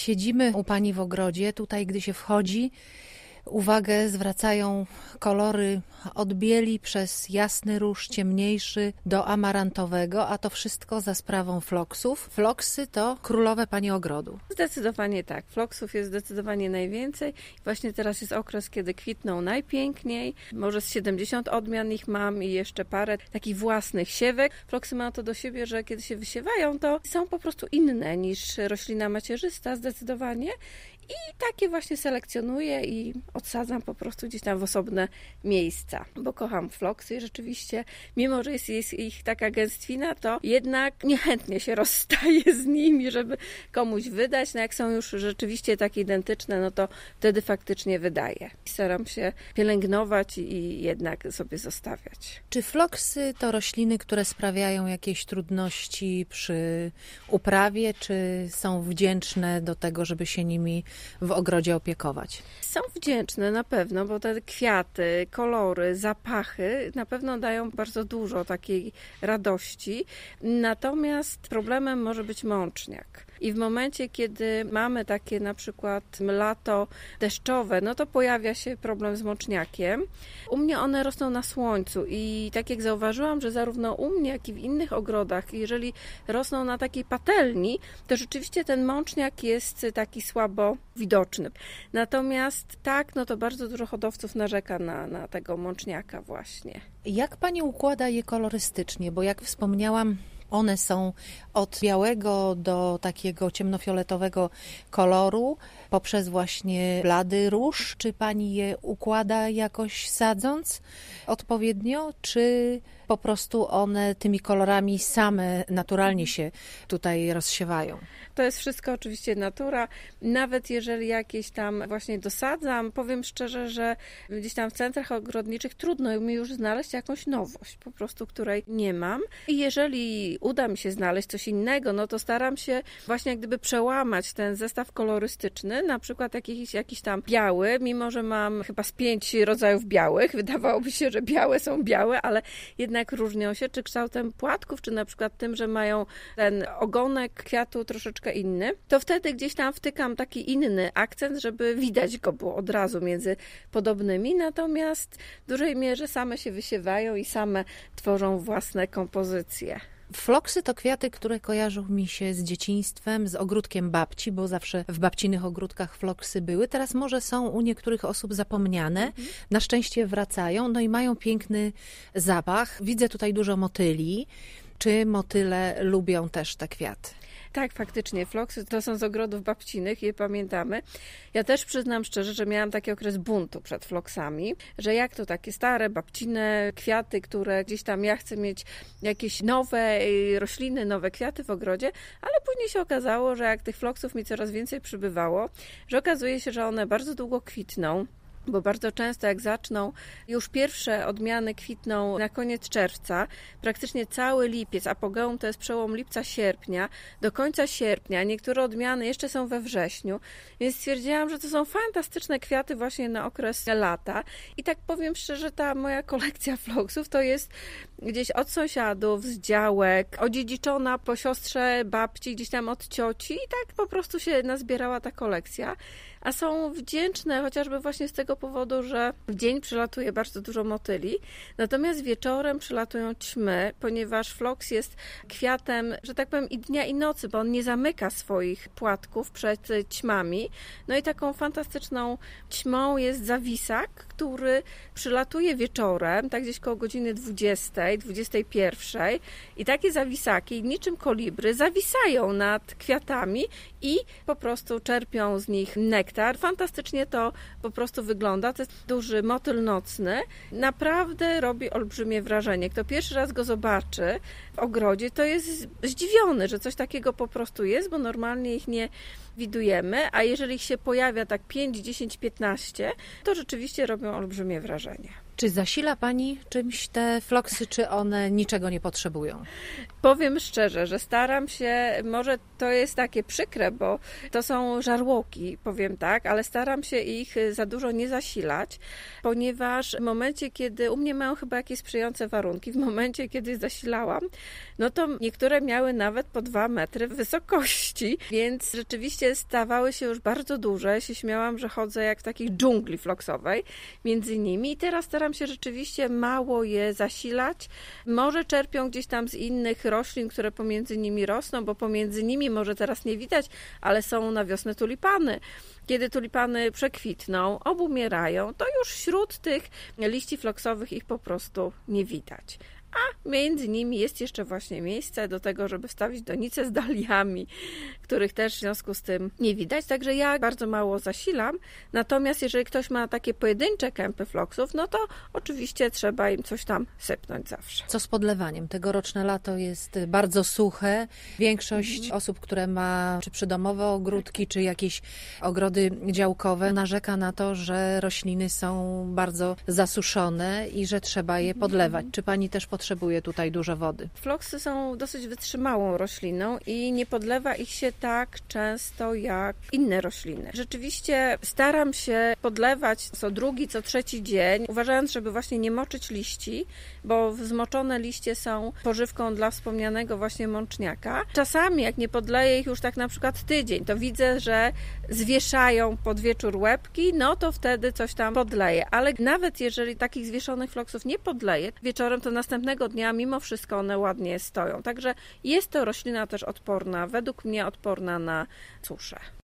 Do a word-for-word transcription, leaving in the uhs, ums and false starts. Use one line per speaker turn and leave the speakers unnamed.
siedzimy u pani w ogrodzie, tutaj gdy się wchodzi, uwagę zwracają kolory od bieli przez jasny róż, ciemniejszy do amarantowego, a to wszystko za sprawą floksów. Floksy to królowe pani ogrodu.
Zdecydowanie tak. Floksów jest zdecydowanie najwięcej. Właśnie teraz jest okres, kiedy kwitną najpiękniej. Może z siedemdziesiąt odmian ich mam i jeszcze parę takich własnych siewek. Floksy mają to do siebie, że kiedy się wysiewają, to są po prostu inne niż roślina macierzysta zdecydowanie. I takie właśnie selekcjonuję i odsadzam po prostu gdzieś tam w osobne miejsca, bo kocham floksy i rzeczywiście, mimo że jest, jest ich taka gęstwina, to jednak niechętnie się rozstaję z nimi, żeby komuś wydać. No jak są już rzeczywiście takie identyczne, no to wtedy faktycznie wydaję. Staram się pielęgnować i jednak sobie zostawiać.
Czy floksy to rośliny, które sprawiają jakieś trudności przy uprawie, czy są wdzięczne do tego, żeby się nimi w ogrodzie opiekować?
Są wdzięczne na pewno, bo te kwiaty, kolory, zapachy na pewno dają bardzo dużo takiej radości. Natomiast problemem może być mączniak. I w momencie, kiedy mamy takie na przykład lato deszczowe, no to pojawia się problem z mączniakiem. U mnie one rosną na słońcu i tak jak zauważyłam, że zarówno u mnie, jak i w innych ogrodach, jeżeli rosną na takiej patelni, to rzeczywiście ten mączniak jest taki słabo widoczny. Natomiast tak, no to bardzo dużo hodowców narzeka na, na tego mączniaka właśnie.
Jak pani układa je kolorystycznie? Bo jak wspomniałam, one są od białego do takiego ciemnofioletowego koloru, poprzez właśnie blady róż. Czy pani je układa jakoś sadząc odpowiednio, czy po prostu one tymi kolorami same naturalnie się tutaj rozsiewają?
To jest wszystko oczywiście natura. Nawet jeżeli jakieś tam właśnie dosadzam, powiem szczerze, że gdzieś tam w centrach ogrodniczych trudno mi już znaleźć jakąś nowość, po prostu której nie mam. I jeżeli uda mi się znaleźć coś innego, no to staram się właśnie jak gdyby przełamać ten zestaw kolorystyczny, na przykład jakiś, jakiś tam biały, mimo że mam chyba z pięć rodzajów białych. Wydawałoby się, że białe są białe, ale jednak różnią się, czy kształtem płatków, czy na przykład tym, że mają ten ogonek kwiatu troszeczkę inny, to wtedy gdzieś tam wtykam taki inny akcent, żeby widać go było od razu między podobnymi, natomiast w dużej mierze same się wysiewają i same tworzą własne kompozycje.
Floksy to kwiaty, które kojarzą mi się z dzieciństwem, z ogródkiem babci, bo zawsze w babcinych ogródkach floksy były. Teraz może są u niektórych osób zapomniane. Mhm. Na szczęście wracają, no i mają piękny zapach. Widzę tutaj dużo motyli. Czy motyle lubią też te kwiaty?
Tak, faktycznie, floksy to są z ogrodów babcinych, je pamiętamy. Ja też przyznam szczerze, że miałam taki okres buntu przed floksami, że jak to takie stare, babcine kwiaty, które gdzieś tam ja chcę mieć jakieś nowe rośliny, nowe kwiaty w ogrodzie, ale później się okazało, że jak tych floksów mi coraz więcej przybywało, że okazuje się, że one bardzo długo kwitną, bo bardzo często jak zaczną, już pierwsze odmiany kwitną na koniec czerwca, praktycznie cały lipiec, apogeum to jest przełom lipca-sierpnia, do końca sierpnia, niektóre odmiany jeszcze są we wrześniu, więc stwierdziłam, że to są fantastyczne kwiaty właśnie na okres lata i tak powiem szczerze, ta moja kolekcja floksów to jest gdzieś od sąsiadów, z działek, odziedziczona po siostrze babci, gdzieś tam od cioci i tak po prostu się nazbierała ta kolekcja. A są wdzięczne chociażby właśnie z tego powodu, że w dzień przylatuje bardzo dużo motyli, natomiast wieczorem przylatują ćmy, ponieważ floks jest kwiatem, że tak powiem, i dnia i nocy, bo on nie zamyka swoich płatków przed ćmami. No i taką fantastyczną ćmą jest zawisak, który przylatuje wieczorem, tak gdzieś koło godziny dwudziestej, dwudziestej pierwszej i takie zawisaki niczym kolibry zawisają nad kwiatami i po prostu czerpią z nich nektar. Fantastycznie to po prostu wygląda. To jest duży motyl nocny. Naprawdę robi olbrzymie wrażenie. Kto pierwszy raz go zobaczy w ogrodzie, to jest zdziwiony, że coś takiego po prostu jest, bo normalnie ich nie widujemy, a jeżeli ich się pojawia tak pięć, dziesięć, piętnaście, to rzeczywiście robią olbrzymie wrażenie.
Czy zasila Pani czymś te floksy, czy one niczego nie potrzebują?
Powiem szczerze, że staram się, może to jest takie przykre, bo to są żarłoki, powiem tak, ale staram się ich za dużo nie zasilać, ponieważ w momencie, kiedy u mnie mają chyba jakieś sprzyjające warunki, w momencie, kiedy zasilałam, no to niektóre miały nawet po dwa metry wysokości, więc rzeczywiście stawały się już bardzo duże. Ja się śmiałam, że chodzę jak w takiej dżungli floksowej między nimi i teraz staram się rzeczywiście mało je zasilać. Może czerpią gdzieś tam z innych roślin, które pomiędzy nimi rosną, bo pomiędzy nimi może teraz nie widać, ale są na wiosnę tulipany. Kiedy tulipany przekwitną, obumierają, to już wśród tych liści floksowych ich po prostu nie widać. A między nimi jest jeszcze właśnie miejsce do tego, żeby wstawić donice z daliami, których też w związku z tym nie widać. Także ja bardzo mało zasilam. Natomiast jeżeli ktoś ma takie pojedyncze kępy floksów, no to oczywiście trzeba im coś tam sypnąć zawsze.
Co z podlewaniem? Tegoroczne lato jest bardzo suche. Większość mhm. osób, które ma czy przydomowe ogródki, czy jakieś ogrody działkowe, narzeka na to, że rośliny są bardzo zasuszone i że trzeba je podlewać. Czy Pani też potrzebuje Potrzebuje tutaj dużo wody?
Floksy są dosyć wytrzymałą rośliną i nie podlewa ich się tak często jak inne rośliny. Rzeczywiście staram się podlewać co drugi, co trzeci dzień, uważając, żeby właśnie nie moczyć liści, bo zmoczone liście są pożywką dla wspomnianego właśnie mączniaka. Czasami jak nie podleję ich już tak na przykład tydzień, to widzę, że zwieszają pod wieczór łebki, no to wtedy coś tam podleję. Ale nawet jeżeli takich zwieszonych floksów nie podleję, wieczorem to następnego dnia mimo wszystko one ładnie stoją. Także jest to roślina też odporna, według mnie odporna na suszę.